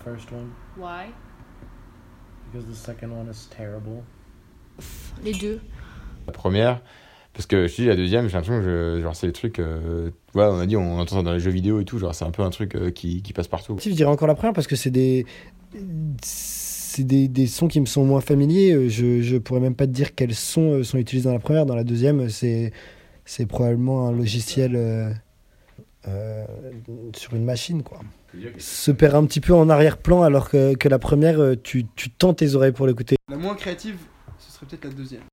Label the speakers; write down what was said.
Speaker 1: first one
Speaker 2: Why?
Speaker 1: because the second one is terrible.
Speaker 2: Les deux.
Speaker 3: La première, parce que je te dis, la deuxième, j'ai l'impression que genre, c'est des trucs. Ouais, on a dit, on entend ça dans les jeux vidéo et tout, genre, c'est un peu un truc qui passe partout.
Speaker 4: Si, je dirais encore la première parce que c'est des sons qui me sont moins familiers. Je pourrais même pas te dire quels sons sont utilisés dans la première. Dans la deuxième, c'est probablement un logiciel sur une machine, quoi. Se perd un petit peu en arrière-plan alors que la première, tu tends tes oreilles pour l'écouter.
Speaker 5: La moins créative, ce serait peut-être la deuxième.